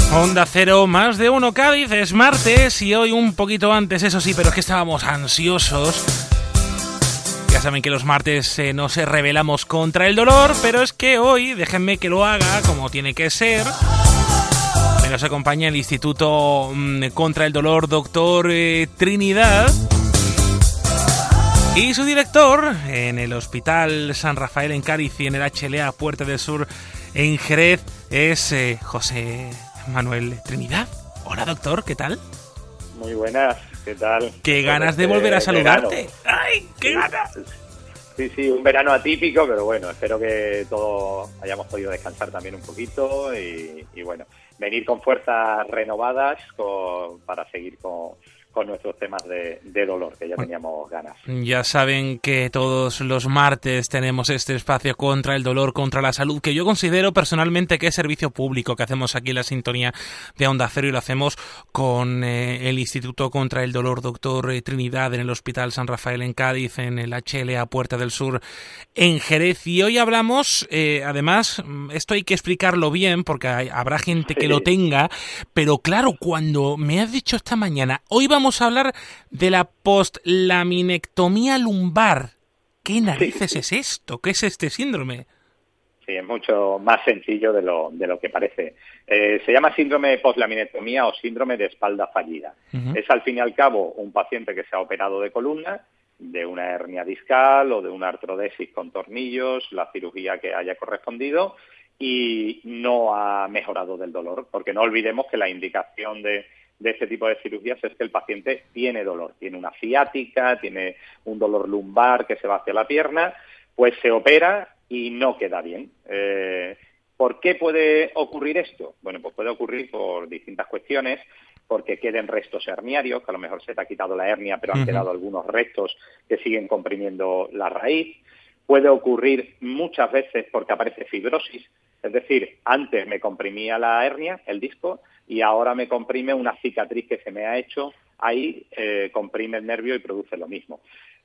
Onda Cero, más de uno Cádiz, es martes y hoy un poquito antes, eso sí, pero es que estábamos ansiosos. Ya saben que los martes nos rebelamos contra el dolor, pero es que hoy, déjenme que lo haga como tiene que ser. Nos acompaña el Instituto contra el Dolor, doctor Trinidad. Y su director en el Hospital San Rafael en Cádiz y en el HLA Puerta del Sur en Jerez es José Manuel Trinidad. Hola doctor, ¿qué tal? Muy buenas, ¿qué tal? Qué ganas de volver a saludarte. Verano. ¡Ay, qué ganas! Sí, un verano atípico, pero bueno, espero que todos hayamos podido descansar también un poquito y bueno, venir con fuerzas renovadas para seguir con nuestros temas de dolor, que ya teníamos ganas. Ya saben que todos los martes tenemos este espacio contra el dolor, contra la salud, que yo considero personalmente que es servicio público, que hacemos aquí en la sintonía de Onda Cero y lo hacemos con el Instituto contra el Dolor, doctor Trinidad, en el Hospital San Rafael en Cádiz, en el HLA Puerta del Sur en Jerez. Y hoy hablamos, además, esto hay que explicarlo bien porque habrá gente que lo tenga, pero claro, cuando me has dicho esta mañana, hoy vamos a hablar de la postlaminectomía lumbar. ¿Qué narices es esto? ¿Qué es este síndrome? Sí, es mucho más sencillo de lo que parece. Se llama síndrome de postlaminectomía o síndrome de espalda fallida. Es al fin y al cabo un paciente que se ha operado de columna, de una hernia discal o de una artrodesis con tornillos, la cirugía que haya correspondido, y no ha mejorado del dolor, porque no olvidemos que la indicación de este tipo de cirugías es que el paciente tiene dolor, tiene una ciática, tiene un dolor lumbar que se va hacia la pierna, pues se opera y no queda bien. ¿Por qué puede ocurrir esto? Bueno, pues puede ocurrir por distintas cuestiones, porque queden restos herniarios, que a lo mejor se te ha quitado la hernia, pero han quedado algunos restos que siguen comprimiendo la raíz. Puede ocurrir muchas veces porque aparece fibrosis, es decir, antes me comprimía la hernia, el disco, y ahora me comprime una cicatriz que se me ha hecho, ahí comprime el nervio y produce lo mismo.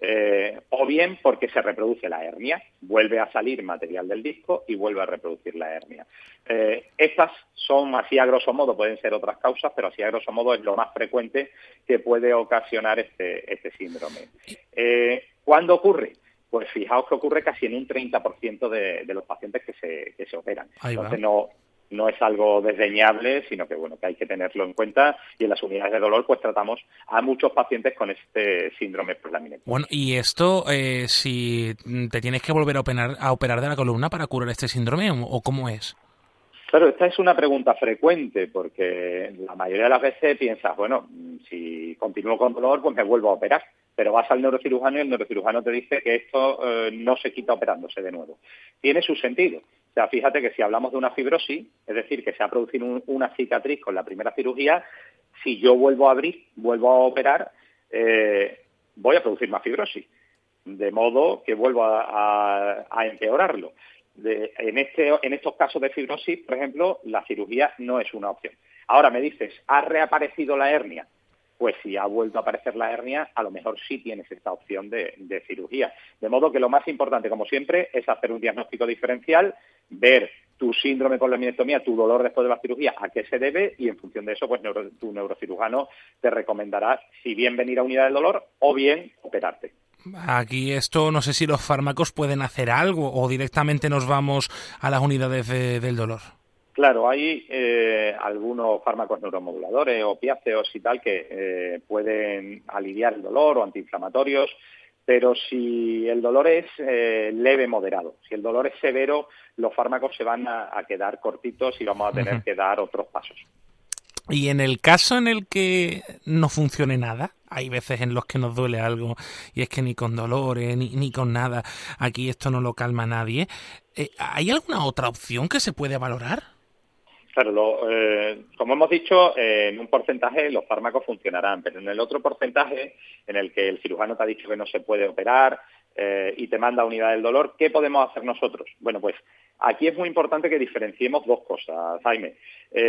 O bien porque se reproduce la hernia, vuelve a salir material del disco y vuelve a reproducir la hernia. Estas son, así a grosso modo, pueden ser otras causas, pero así a grosso modo es lo más frecuente que puede ocasionar este síndrome. ¿Cuándo ocurre? Pues fijaos que ocurre casi en un 30% de los pacientes que se operan. Entonces no es algo desdeñable, sino que bueno, que hay que tenerlo en cuenta, y en las unidades de dolor pues tratamos a muchos pacientes con este síndrome postlaminectomía. Bueno, y esto, si te tienes que volver a operar de la columna para curar este síndrome, ¿o cómo es? Claro, esta es una pregunta frecuente, porque la mayoría de las veces piensas, bueno, si continúo con dolor, pues me vuelvo a operar. Pero vas al neurocirujano y el neurocirujano te dice que esto no se quita operándose de nuevo. Tiene su sentido. O sea, fíjate que si hablamos de una fibrosis, es decir, que se ha producido una cicatriz con la primera cirugía, si yo vuelvo a abrir, vuelvo a operar, voy a producir más fibrosis. De modo que vuelvo a empeorarlo. En estos casos de fibrosis, por ejemplo, la cirugía no es una opción. Ahora me dices, ¿ha reaparecido la hernia? Pues si ha vuelto a aparecer la hernia, a lo mejor sí tienes esta opción de cirugía. De modo que lo más importante, como siempre, es hacer un diagnóstico diferencial, ver tu síndrome con la laminectomía, tu dolor después de la cirugía, a qué se debe, y en función de eso, pues tu neurocirujano te recomendará si bien venir a unidad del dolor o bien operarte. Aquí esto, no sé si los fármacos pueden hacer algo o directamente nos vamos a las unidades del dolor. Claro, hay algunos fármacos neuromoduladores, opiáceos y tal, que pueden aliviar el dolor o antiinflamatorios, pero si el dolor es leve, moderado, si el dolor es severo, los fármacos se van a quedar cortitos y vamos a tener que dar otros pasos. Y en el caso en el que no funcione nada, hay veces en los que nos duele algo y es que ni con dolores ni con nada, aquí esto no lo calma nadie, ¿hay alguna otra opción que se puede valorar? Claro, como hemos dicho, en un porcentaje los fármacos funcionarán, pero en el otro porcentaje, en el que el cirujano te ha dicho que no se puede operar y te manda a unidad del dolor, ¿qué podemos hacer nosotros? Bueno, pues aquí es muy importante que diferenciemos dos cosas, Jaime.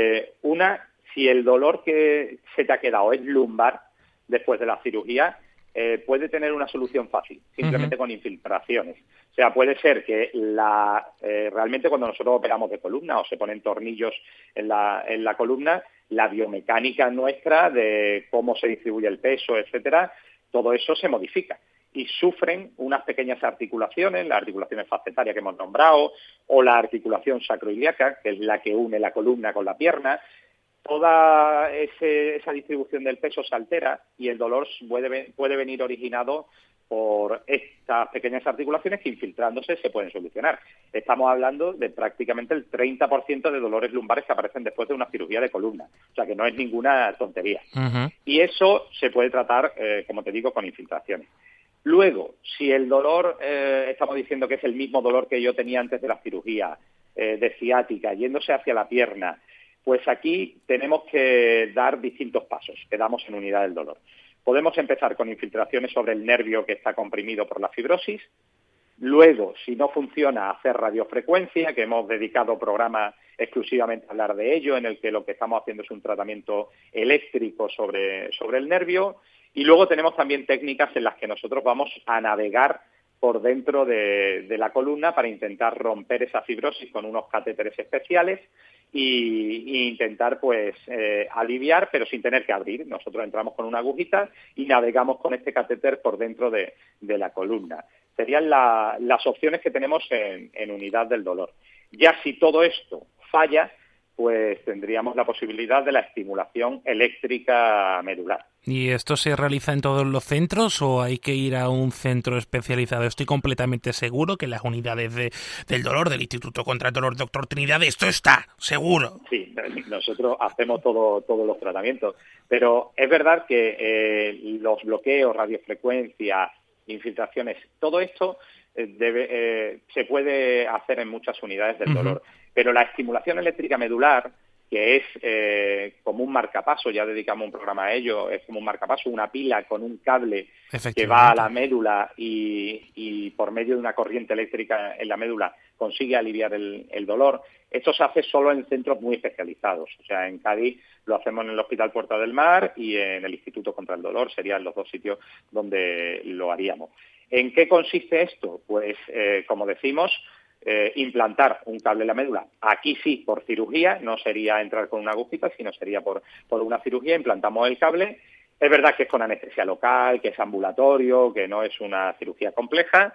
Una, si el dolor que se te ha quedado es lumbar después de la cirugía, puede tener una solución fácil, simplemente con infiltraciones. O sea, puede ser que realmente cuando nosotros operamos de columna o se ponen tornillos en la columna, la biomecánica nuestra de cómo se distribuye el peso, etcétera, todo eso se modifica y sufren unas pequeñas articulaciones, las articulaciones facetarias que hemos nombrado, o la articulación sacroiliaca, que es la que une la columna con la pierna. Toda esa distribución del peso se altera y el dolor puede venir originado por estas pequeñas articulaciones que infiltrándose se pueden solucionar. Estamos hablando de prácticamente el 30% de dolores lumbares que aparecen después de una cirugía de columna. O sea que no es ninguna tontería. Uh-huh. Y eso se puede tratar, como te digo, con infiltraciones. Luego, si el dolor, estamos diciendo que es el mismo dolor que yo tenía antes de la cirugía, de ciática, yéndose hacia la pierna, pues aquí tenemos que dar distintos pasos que damos en unidad del dolor. Podemos empezar con infiltraciones sobre el nervio que está comprimido por la fibrosis. Luego, si no funciona, hacer radiofrecuencia, que hemos dedicado programa exclusivamente a hablar de ello, en el que lo que estamos haciendo es un tratamiento eléctrico sobre el nervio. Y luego tenemos también técnicas en las que nosotros vamos a navegar por dentro de la columna para intentar romper esa fibrosis con unos catéteres especiales y intentar pues aliviar, pero sin tener que abrir. Nosotros entramos con una agujita y navegamos con este catéter por dentro de la columna. Serían las opciones que tenemos en unidad del dolor. Ya si todo esto falla, pues tendríamos la posibilidad de la estimulación eléctrica medular. ¿Y esto se realiza en todos los centros o hay que ir a un centro especializado? Estoy completamente seguro que las unidades del dolor del Instituto contra el Dolor Doctor Trinidad, esto está seguro. Sí, nosotros hacemos todos los tratamientos, pero es verdad que los bloqueos, radiofrecuencia, infiltraciones, todo esto se puede hacer en muchas unidades del dolor, pero la estimulación eléctrica medular, que es como un marcapaso, ya dedicamos un programa a ello, es como un marcapaso, una pila con un cable que va a la médula y por medio de una corriente eléctrica en la médula consigue aliviar el dolor. Esto se hace solo en centros muy especializados. O sea, en Cádiz lo hacemos en el Hospital Puerta del Mar y en el Instituto contra el Dolor, serían los dos sitios donde lo haríamos. ¿En qué consiste esto? Pues, como decimos, implantar un cable en la médula. Aquí sí, por cirugía, no sería entrar con una agujita, sino sería por una cirugía. Implantamos el cable. Es verdad que es con anestesia local, que es ambulatorio, que no es una cirugía compleja.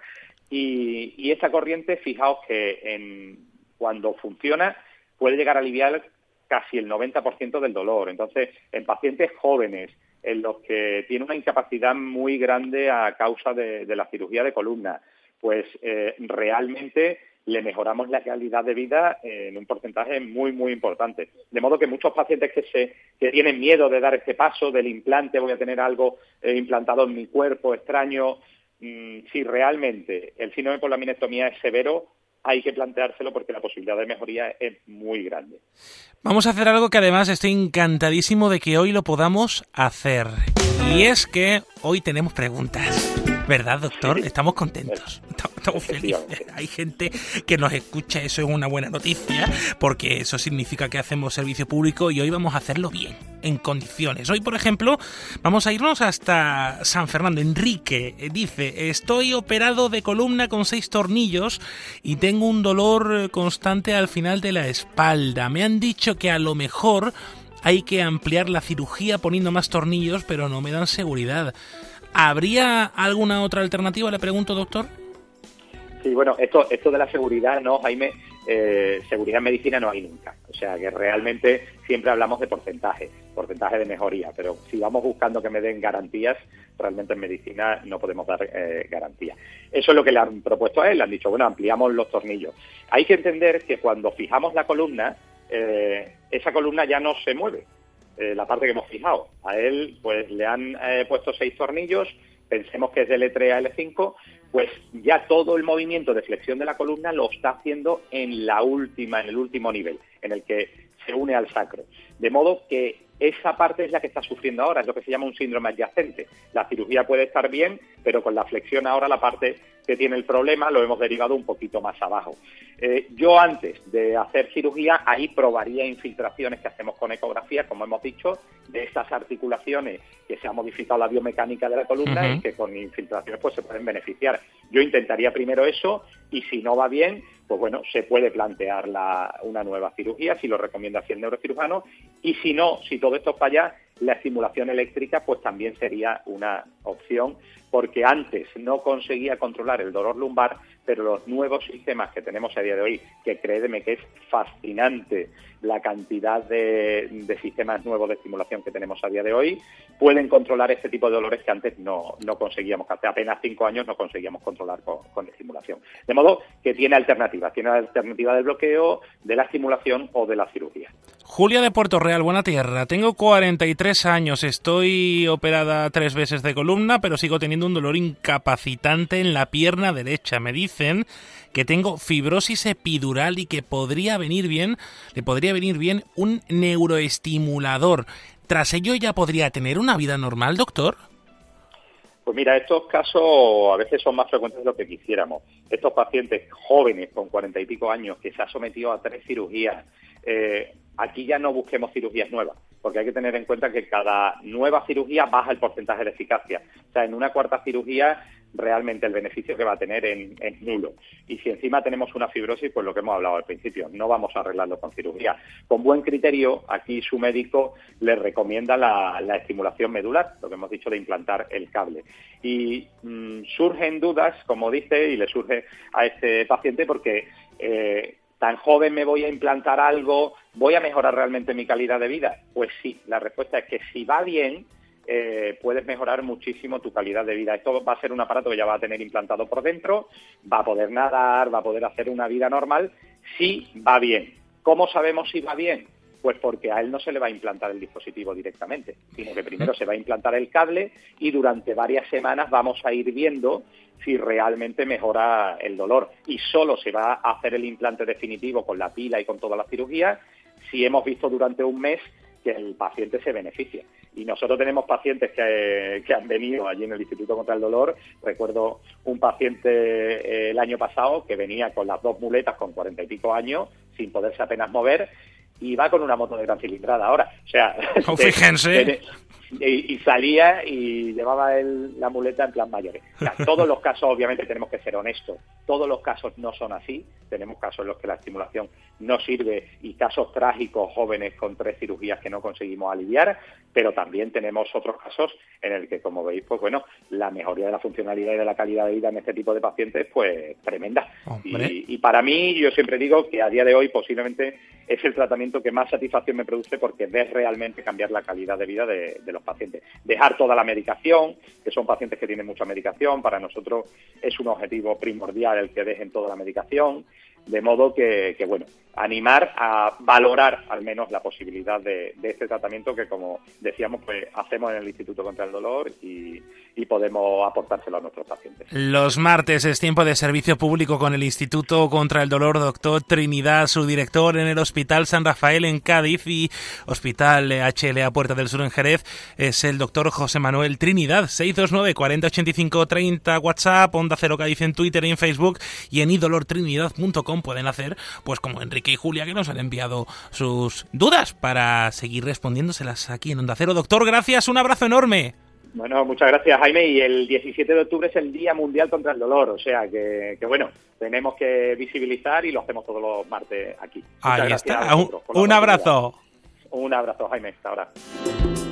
Y esta corriente, fijaos que cuando funciona, puede llegar a aliviar casi el 90% del dolor. Entonces, en pacientes jóvenes, en los que tienen una incapacidad muy grande a causa de la cirugía de columna, pues realmente le mejoramos la calidad de vida en un porcentaje muy, muy importante. De modo que muchos pacientes que tienen miedo de dar este paso del implante, voy a tener algo implantado en mi cuerpo extraño, si realmente el síndrome por laminectomía es severo, hay que planteárselo porque la posibilidad de mejoría es muy grande. Vamos a hacer algo que además estoy encantadísimo de que hoy lo podamos hacer. Y es que hoy tenemos preguntas. ¿Verdad, doctor? Sí. Estamos contentos. Estamos felices. Hay gente que nos escucha, eso es una buena noticia, porque eso significa que hacemos servicio público y hoy vamos a hacerlo bien, en condiciones. Hoy, por ejemplo, vamos a irnos hasta San Fernando. Enrique dice: estoy operado de columna con 6 tornillos y tengo un dolor constante al final de la espalda. Me han dicho que a lo mejor hay que ampliar la cirugía poniendo más tornillos, pero no me dan seguridad. ¿Habría alguna otra alternativa? Le pregunto, doctor. Sí, bueno, esto de la seguridad, ¿no, Jaime? Seguridad en medicina no hay nunca. O sea, que realmente siempre hablamos de porcentaje de mejoría, pero si vamos buscando que me den garantías, realmente en medicina no podemos dar garantía. Eso es lo que le han propuesto a él. Le han dicho, bueno, ampliamos los tornillos. Hay que entender que cuando fijamos la columna, esa columna ya no se mueve. La parte que hemos fijado. A él pues le han puesto 6 tornillos, pensemos que es de L3 a L5, pues ya todo el movimiento de flexión de la columna lo está haciendo en el último nivel, en el que se une al sacro. De modo que esa parte es la que está sufriendo ahora, es lo que se llama un síndrome adyacente. La cirugía puede estar bien, pero con la flexión ahora la parte que tiene el problema, lo hemos derivado un poquito más abajo. Yo antes de hacer cirugía, ahí probaría infiltraciones que hacemos con ecografía, como hemos dicho, de estas articulaciones que se ha modificado la biomecánica de la columna y que con infiltraciones pues se pueden beneficiar. Yo intentaría primero eso y si no va bien, pues bueno, se puede plantear una nueva cirugía, si lo recomienda así el neurocirujano, y si no, si todo esto falla, la estimulación eléctrica pues también sería una opción, porque antes no conseguía controlar el dolor lumbar, pero los nuevos sistemas que tenemos a día de hoy, que créeme que es fascinante la cantidad de sistemas nuevos de estimulación que tenemos a día de hoy, pueden controlar este tipo de dolores que antes no conseguíamos, que hace apenas 5 años no conseguíamos controlar con estimulación. De modo que tiene alternativas del bloqueo, de la estimulación o de la cirugía. Julia de Puerto Real, buena tierra. Tengo 43 años, estoy operada 3 veces de columna, pero sigo teniendo un dolor incapacitante en la pierna derecha. Me dicen que tengo fibrosis epidural y que le podría venir bien un neuroestimulador. ¿Tras ello ya podría tener una vida normal, doctor? Pues mira, estos casos a veces son más frecuentes de lo que quisiéramos. Estos pacientes jóvenes con 40 y pico años que se han sometido a 3 cirugías, aquí ya no busquemos cirugías nuevas, porque hay que tener en cuenta que cada nueva cirugía baja el porcentaje de eficacia. O sea, en una cuarta cirugía realmente el beneficio que va a tener es nulo. Y si encima tenemos una fibrosis, pues lo que hemos hablado al principio, no vamos a arreglarlo con cirugía. Con buen criterio, aquí su médico le recomienda la estimulación medular, lo que hemos dicho de implantar el cable. Y surgen dudas, como dice, y le surge a este paciente porque tan joven me voy a implantar algo, ¿voy a mejorar realmente mi calidad de vida? Pues sí, la respuesta es que si va bien, puedes mejorar muchísimo tu calidad de vida. Esto va a ser un aparato que ya va a tener implantado por dentro, va a poder nadar, va a poder hacer una vida normal, si va bien. ¿Cómo sabemos si va bien? Pues porque a él no se le va a implantar el dispositivo directamente, sino que primero se va a implantar el cable y durante varias semanas vamos a ir viendo si realmente mejora el dolor. Y solo se va a hacer el implante definitivo con la pila y con toda la cirugía si hemos visto durante un mes que el paciente se beneficia. Y nosotros tenemos pacientes que han venido allí en el Instituto contra el Dolor. Recuerdo un paciente el año pasado que venía con las 2 muletas con 40 y pico años, sin poderse apenas mover, y va con una moto de gran cilindrada ahora. O sea, fíjense. Y salía y llevaba la muleta en plan mayores. O sea, todos los casos, obviamente, tenemos que ser honestos. Todos los casos no son así. Tenemos casos en los que la estimulación no sirve y casos trágicos, jóvenes con 3 cirugías que no conseguimos aliviar, pero también tenemos otros casos en el que, como veis, pues bueno, la mejoría de la funcionalidad y de la calidad de vida en este tipo de pacientes, pues tremenda. Y para mí, yo siempre digo que a día de hoy posiblemente es el tratamiento que más satisfacción me produce porque ves realmente cambiar la calidad de vida de los pacientes. Dejar toda la medicación, que son pacientes que tienen mucha medicación, para nosotros es un objetivo primordial el que dejen toda la medicación, de modo que bueno, animar a valorar al menos la posibilidad de este tratamiento que, como decíamos, pues hacemos en el Instituto contra el Dolor y podemos aportárselo a nuestros pacientes. Los martes es tiempo de servicio público con el Instituto contra el Dolor, doctor Trinidad, su director en el Hospital San Rafael en Cádiz y Hospital HLA Puerta del Sur en Jerez es el doctor José Manuel Trinidad. 629 40 85 30 WhatsApp, Onda Cero Cádiz en Twitter y en Facebook y en idolortrinidad.com pueden hacer, pues como Enrique y Julia, que nos han enviado sus dudas para seguir respondiéndoselas aquí en Onda Cero. Doctor, gracias, un abrazo enorme. Bueno, muchas gracias, Jaime, y el 17 de octubre es el Día Mundial contra el Dolor, o sea que bueno, tenemos que visibilizar y lo hacemos todos los martes aquí. Ahí está, un abrazo. Un abrazo, Jaime, hasta ahora.